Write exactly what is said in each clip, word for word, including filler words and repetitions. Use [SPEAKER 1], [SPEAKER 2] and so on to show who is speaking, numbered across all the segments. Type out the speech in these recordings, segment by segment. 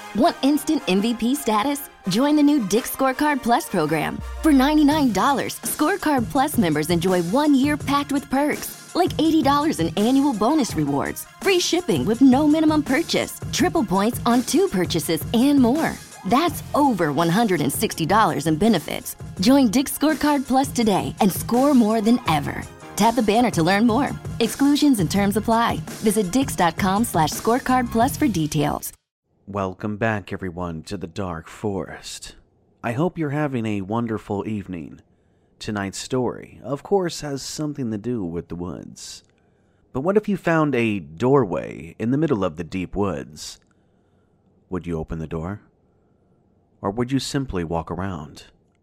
[SPEAKER 1] Want instant M V P status? Join the new Dick's Scorecard Plus program. For ninety-nine dollars, Scorecard Plus members enjoy one year packed with perks, like eighty dollars in annual bonus rewards, free shipping with no minimum purchase, triple points on two purchases, and more. That's over one hundred sixty dollars in benefits. Join Dick's Scorecard Plus today and score more than ever. Tap the banner to learn more. Exclusions and terms apply. Visit dix.com slash scorecard plus for details.
[SPEAKER 2] Welcome back, everyone, to the Dark Forest. I hope you're having a wonderful evening. Tonight's story, of course, has something to do with the woods. But what if you found a doorway in the middle of the deep woods? Would you open the door? Or would you simply walk around?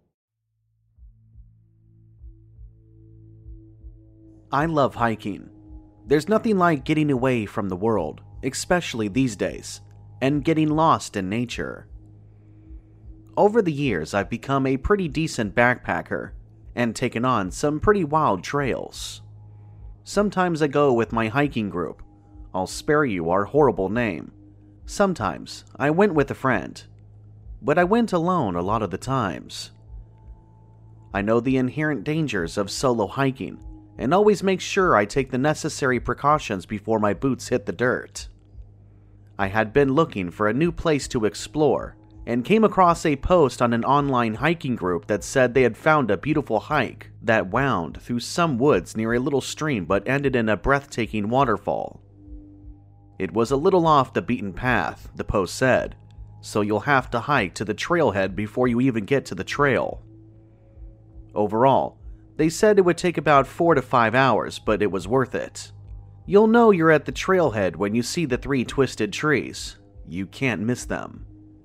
[SPEAKER 2] I love hiking. There's nothing like getting away from the world, especially these days, and getting lost in nature. Over the years, I've become a pretty decent backpacker and taken on some pretty wild trails. Sometimes I go with my hiking group. I'll spare you our horrible name. Sometimes I went with a friend, but I went alone a lot of the times. I know the inherent dangers of solo hiking and always make sure I take the necessary precautions before my boots hit the dirt. I had been looking for a new place to explore and came across a post on an online hiking group that said they had found a beautiful hike that wound through some woods near a little stream but ended in a breathtaking waterfall. It was a little off the beaten path, the post said, so you'll have to hike to the trailhead before you even get to the trail. Overall, they said it would take about four to five hours, but it was worth it. You'll know you're at the trailhead when you see the three twisted trees. You can't miss them.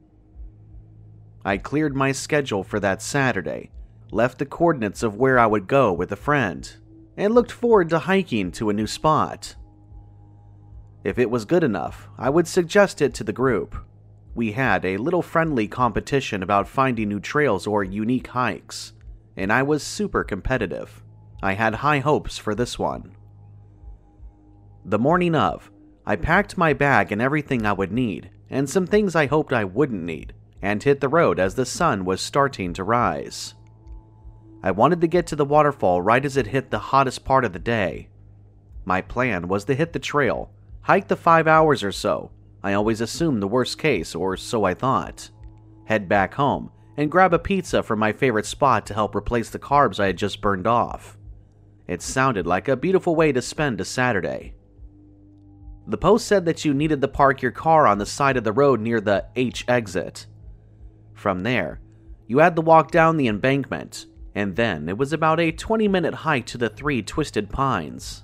[SPEAKER 2] I cleared my schedule for that Saturday, left the coordinates of where I would go with a friend, and looked forward to hiking to a new spot. If it was good enough, I would suggest it to the group. We had a little friendly competition about finding new trails or unique hikes, and I was super competitive. I had high hopes for this one. The morning of, I packed my bag and everything I would need, and some things I hoped I wouldn't need, and hit the road as the sun was starting to rise. I wanted to get to the waterfall right as it hit the hottest part of the day. My plan was to hit the trail, hike the five hours or so. I always assumed the worst case, or so I thought. Head back home, and grab a pizza from my favorite spot to help replace the carbs I had just burned off. It sounded like a beautiful way to spend a Saturday. The post said that you needed to park your car on the side of the road near the H exit. From there, you had to walk down the embankment, and then it was about a twenty minute hike to the three twisted pines.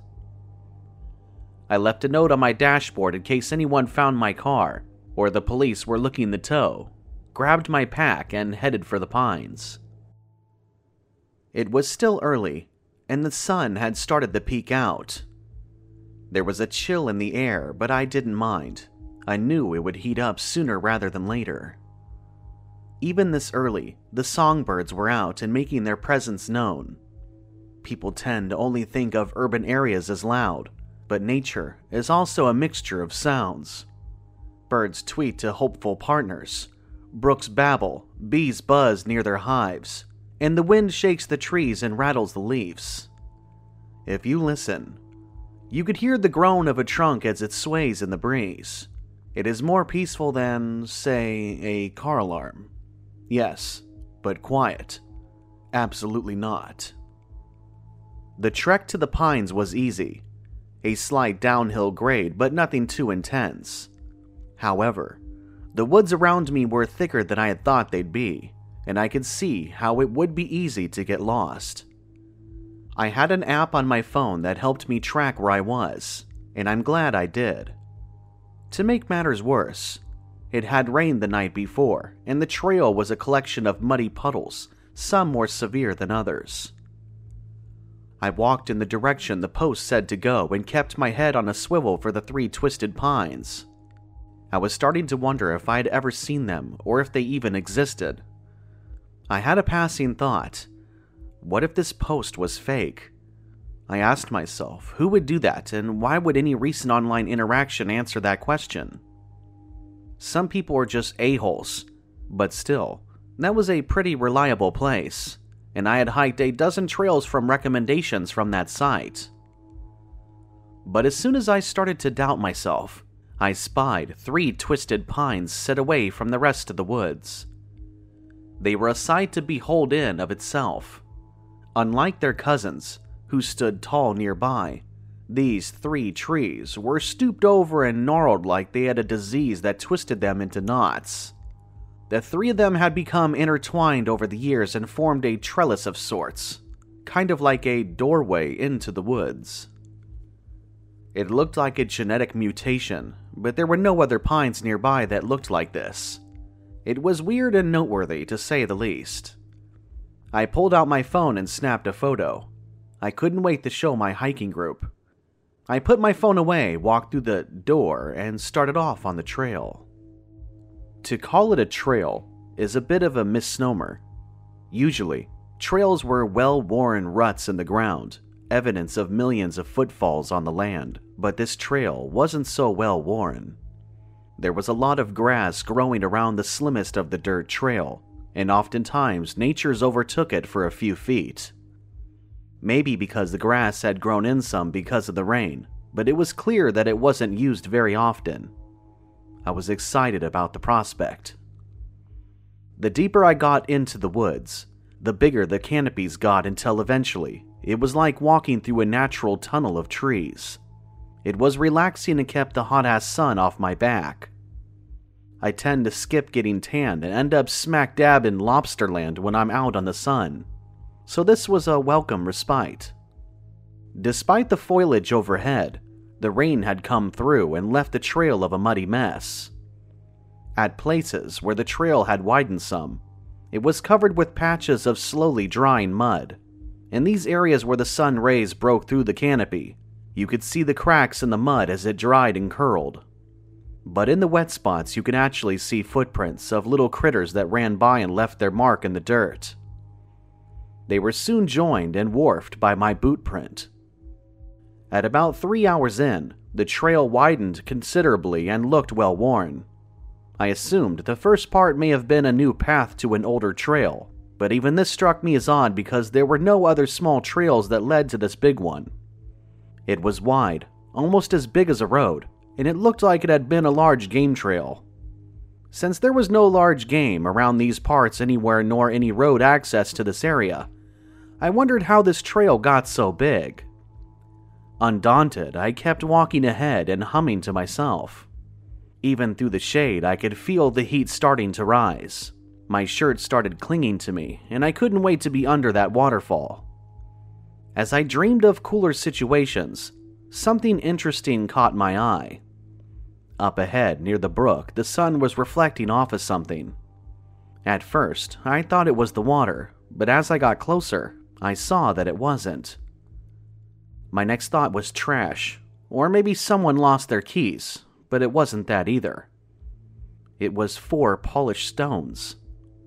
[SPEAKER 2] I left a note on my dashboard in case anyone found my car, or the police were looking to tow, grabbed my pack, and headed for the pines. It was still early, and the sun had started to peek out. There was a chill in the air, but I didn't mind. I knew it would heat up sooner rather than later. Even this early, the songbirds were out and making their presence known. People tend to only think of urban areas as loud, but nature is also a mixture of sounds. Birds tweet to hopeful partners, brooks babble, bees buzz near their hives, and the wind shakes the trees and rattles the leaves. If you listen, you could hear the groan of a trunk as it sways in the breeze. It is more peaceful than, say, a car alarm. Yes, but quiet. Absolutely not. The trek to the pines was easy. A slight downhill grade, but nothing too intense. However, the woods around me were thicker than I had thought they'd be, and I could see how it would be easy to get lost. I had an app on my phone that helped me track where I was, and I'm glad I did. To make matters worse, it had rained the night before, and the trail was a collection of muddy puddles, some more severe than others. I walked in the direction the post said to go and kept my head on a swivel for the three twisted pines. I was starting to wonder if I had ever seen them or if they even existed. I had a passing thought. What if this post was fake? I asked myself, who would do that, and why would any recent online interaction answer that question? Some people are just a-holes, but still, that was a pretty reliable place, and I had hiked a dozen trails from recommendations from that site. But as soon as I started to doubt myself, I spied three twisted pines set away from the rest of the woods. They were a sight to behold in of itself. Unlike their cousins, who stood tall nearby, these three trees were stooped over and gnarled like they had a disease that twisted them into knots. The three of them had become intertwined over the years and formed a trellis of sorts, kind of like a doorway into the woods. It looked like a genetic mutation, but there were no other pines nearby that looked like this. It was weird and noteworthy, to say the least. I pulled out my phone and snapped a photo. I couldn't wait to show my hiking group. I put my phone away, walked through the door, and started off on the trail. To call it a trail is a bit of a misnomer. Usually, trails were well-worn ruts in the ground, evidence of millions of footfalls on the land, but this trail wasn't so well-worn. There was a lot of grass growing around the slimmest of the dirt trail, and oftentimes natures overtook it for a few feet. Maybe because the grass had grown in some because of the rain, but it was clear that it wasn't used very often. I was excited about the prospect. The deeper I got into the woods, the bigger the canopies got until eventually, it was like walking through a natural tunnel of trees. It was relaxing and kept the hot-ass sun off my back. I tend to skip getting tanned and end up smack dab in lobsterland when I'm out on the sun, so this was a welcome respite. Despite the foliage overhead, the rain had come through and left a trail of a muddy mess. At places where the trail had widened some, it was covered with patches of slowly drying mud. In these areas where the sun rays broke through the canopy, you could see the cracks in the mud as it dried and curled. But in the wet spots, you could actually see footprints of little critters that ran by and left their mark in the dirt. They were soon joined and dwarfed by my boot print. At about three hours in, the trail widened considerably and looked well worn. I assumed the first part may have been a new path to an older trail, but even this struck me as odd because there were no other small trails that led to this big one. It was wide, almost as big as a road, and it looked like it had been a large game trail. Since there was no large game around these parts anywhere nor any road access to this area, I wondered how this trail got so big. Undaunted, I kept walking ahead and humming to myself. Even through the shade, I could feel the heat starting to rise. My shirt started clinging to me, and I couldn't wait to be under that waterfall. As I dreamed of cooler situations, something interesting caught my eye. Up ahead, near the brook, the sun was reflecting off of something. At first, I thought it was the water, but as I got closer, I saw that it wasn't. My next thought was trash, or maybe someone lost their keys, but it wasn't that either. It was four polished stones.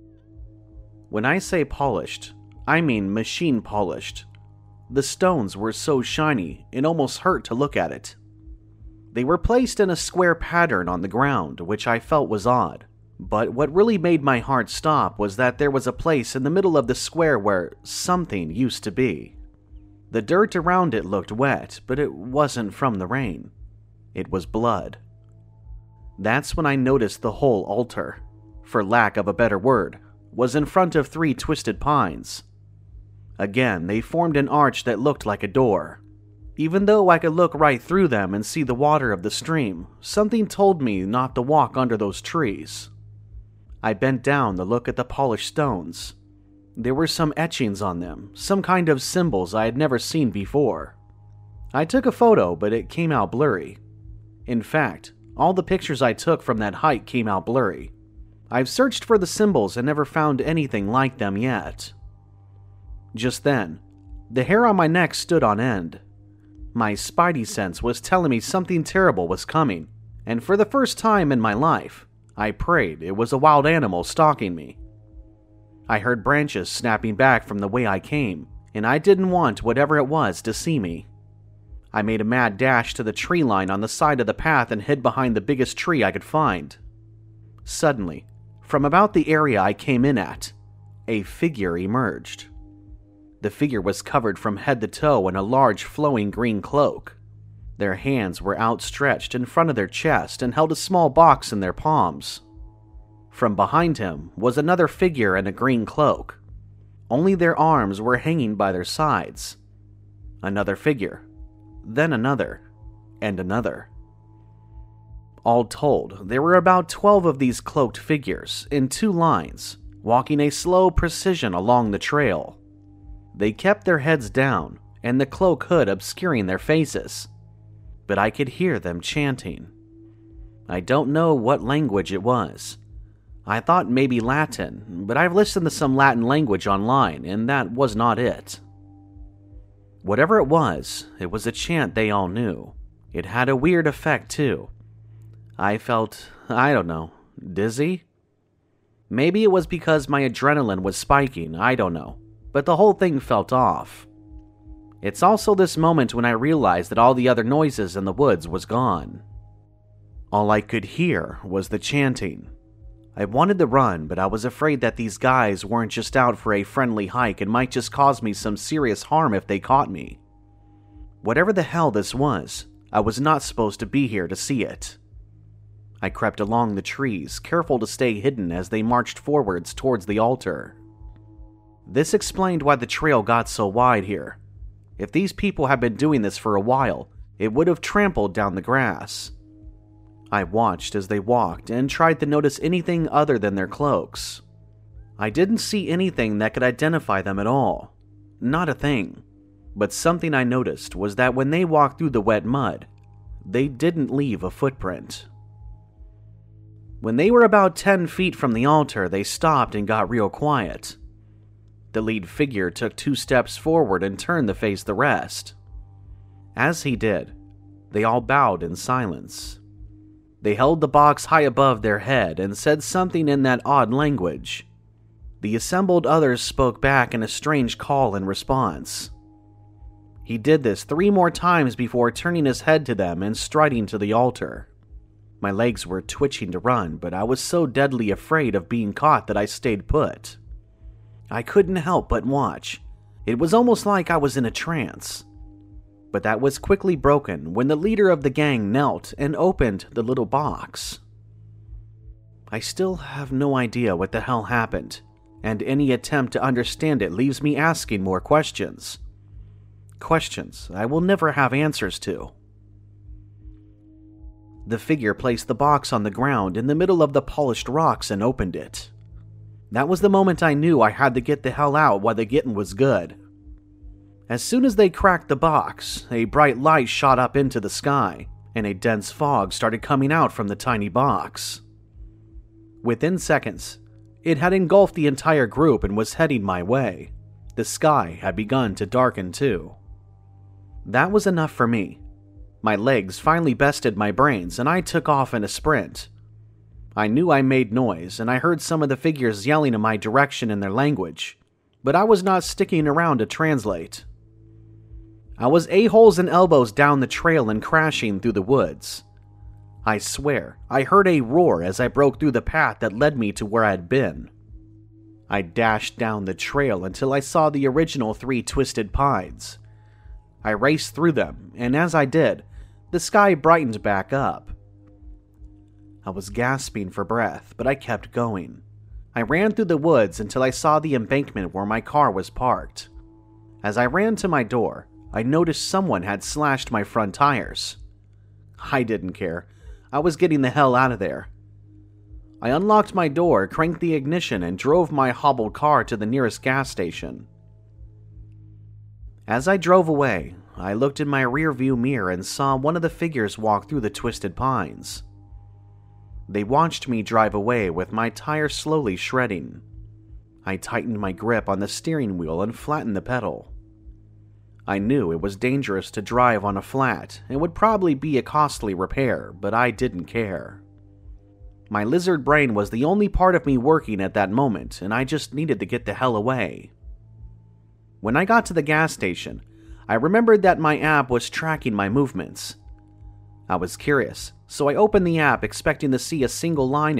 [SPEAKER 2] When I say polished, I mean machine polished. The stones were so shiny, it almost hurt to look at it. They were placed in a square pattern on the ground, which I felt was odd. But what really made my heart stop was that there was a place in the middle of the square where something used to be. The dirt around it looked wet, but it wasn't from the rain. It was blood. That's when I noticed the whole altar, for lack of a better word, was in front of three twisted pines. Again, they formed an arch that looked like a door. Even though I could look right through them and see the water of the stream, something told me not to walk under those trees. I bent down to look at the polished stones. There were some etchings on them, some kind of symbols I had never seen before. I took a photo, but it came out blurry. In fact, all the pictures I took from that hike came out blurry. I've searched for the symbols and never found anything like them yet. Just then, the hair on my neck stood on end. My spidey sense was telling me something terrible was coming, and for the first time in my life, I prayed it was a wild animal stalking me. I heard branches snapping back from the way I came, and I didn't want whatever it was to see me. I made a mad dash to the tree line on the side of the path and hid behind the biggest tree I could find. Suddenly, from about the area I came in at, a figure emerged. The figure was covered from head to toe in a large flowing green cloak. Their hands were outstretched in front of their chest and held a small box in their palms. From behind him was another figure in a green cloak. Only their arms were hanging by their sides. Another figure, then another, and another. All told, there were about twelve of these cloaked figures in two lines, walking a slow precision along the trail. They kept their heads down, and the cloak hood obscuring their faces, but I could hear them chanting. I don't know what language it was. I thought maybe Latin, but I've listened to some Latin language online, and that was not it. Whatever it was, it was a chant they all knew. It had a weird effect, too. I felt, I don't know, dizzy? Maybe it was because my adrenaline was spiking, I don't know, but the whole thing felt off. It's also this moment when I realized that all the other noises in the woods was gone. All I could hear was the chanting. I wanted to run, but I was afraid that these guys weren't just out for a friendly hike and might just cause me some serious harm if they caught me. Whatever the hell this was, I was not supposed to be here to see it. I crept along the trees, careful to stay hidden as they marched forwards towards the altar. This explained why the trail got so wide here. If these people had been doing this for a while, it would have trampled down the grass. I watched as they walked and tried to notice anything other than their cloaks. I didn't see anything that could identify them at all. Not a thing. But something I noticed was that when they walked through the wet mud, they didn't leave a footprint. When they were about ten feet from the altar, they stopped and got real quiet. The lead figure took two steps forward and turned to face the rest. As he did, they all bowed in silence. They held the box high above their head and said something in that odd language. The assembled others spoke back in a strange call in response. He did this three more times before turning his head to them and striding to the altar. My legs were twitching to run, but I was so deadly afraid of being caught that I stayed put. I couldn't help but watch. It was almost like I was in a trance. But that was quickly broken when the leader of the gang knelt and opened the little box. I still have no idea what the hell happened, and any attempt to understand it leaves me asking more questions. Questions I will never have answers to. The figure placed the box on the ground in the middle of the polished rocks and opened it. That was the moment I knew I had to get the hell out while the getting was good. As soon as they cracked the box, a bright light shot up into the sky, and a dense fog started coming out from the tiny box. Within seconds, it had engulfed the entire group and was heading my way. The sky had begun to darken too. That was enough for me. My legs finally bested my brains, and I took off in a sprint. I knew I made noise, and I heard some of the figures yelling in my direction in their language, but I was not sticking around to translate. I was a-holes and elbows down the trail and crashing through the woods. I swear, I heard a roar as I broke through the path that led me to where I'd been. I dashed down the trail until I saw the original three Twisted Pines. I raced through them, and as I did, the sky brightened back up. I was gasping for breath, but I kept going. I ran through the woods until I saw the embankment where my car was parked. As I ran to my door, I noticed someone had slashed my front tires. I didn't care. I was getting the hell out of there. I unlocked my door, cranked the ignition, and drove my hobbled car to the nearest gas station. As I drove away, I looked in my rearview mirror and saw one of the figures walk through the Twisted Pines. They watched me drive away with my tire slowly shredding. I tightened my grip on the steering wheel and flattened the pedal. I knew it was dangerous to drive on a flat and would probably be a costly repair, but I didn't care. My lizard brain was the only part of me working at that moment, and I just needed to get the hell away. When I got to the gas station, I remembered that my app was tracking my movements. I was curious, so I opened the app expecting to see a single line in,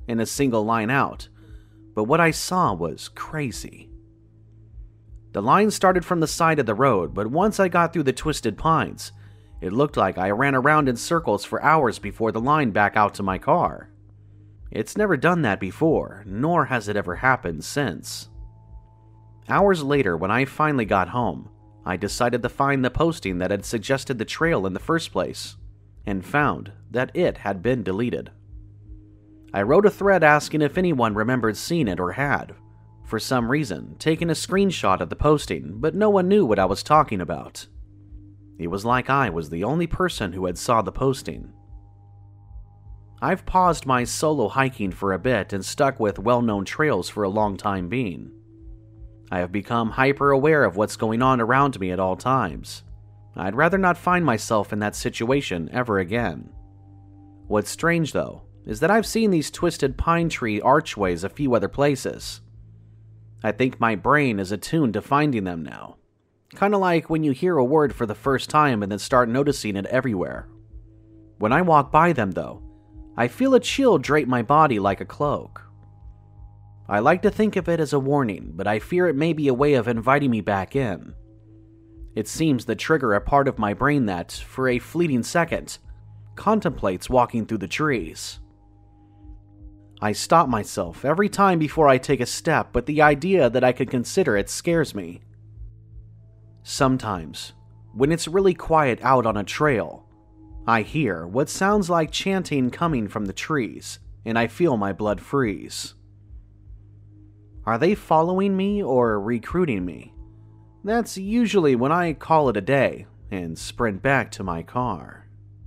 [SPEAKER 2] in a single line out, but what I saw was crazy. The line started from the side of the road, but once I got through the twisted pines, it looked like I ran around in circles for hours before the line back out to my car. It's never done that before, nor has it ever happened since. Hours later, when I finally got home, I decided to find the posting that had suggested the trail in the first place, and found that it had been deleted. I wrote a thread asking if anyone remembered seeing it or had, for some reason, taken a screenshot of the posting, but no one knew what I was talking about. It was like I was the only person who had saw the posting. I've paused my solo hiking for a bit and stuck with well-known trails for a long time being. I have become hyper-aware of what's going on around me at all times. I'd rather not find myself in that situation ever again. What's strange, though, is that I've seen these twisted pine tree archways a few other places. I think my brain is attuned to finding them now. Kinda like when you hear a word for the first time and then start noticing it everywhere. When I walk by them, though, I feel a chill drape my body like a cloak. I like to think of it as a warning, but I fear it may be a way of inviting me back in. It seems to trigger a part of my brain that, for a fleeting second, contemplates walking through the trees. I stop myself every time before I take a step, but the idea that I could consider it scares me. Sometimes, when it's really quiet out on a trail, I hear what sounds like chanting coming from the trees, and I feel my blood freeze. Are they following me or recruiting me? That's usually when I call it a day and sprint back to my car.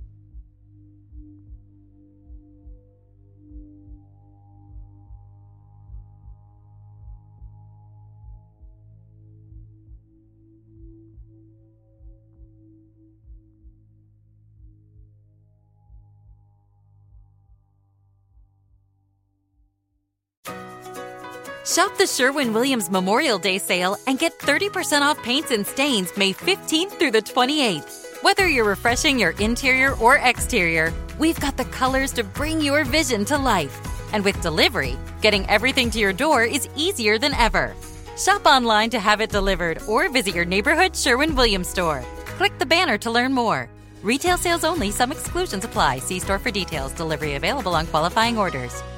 [SPEAKER 3] Shop the Sherwin-Williams Memorial Day sale and get thirty percent off paints and stains May fifteenth through the twenty-eighth. Whether you're refreshing your interior or exterior, we've got the colors to bring your vision to life. And with delivery, getting everything to your door is easier than ever. Shop online to have it delivered or visit your neighborhood Sherwin-Williams store. Click the banner to learn more. Retail sales only. Some exclusions apply. See store for details. Delivery available on qualifying orders.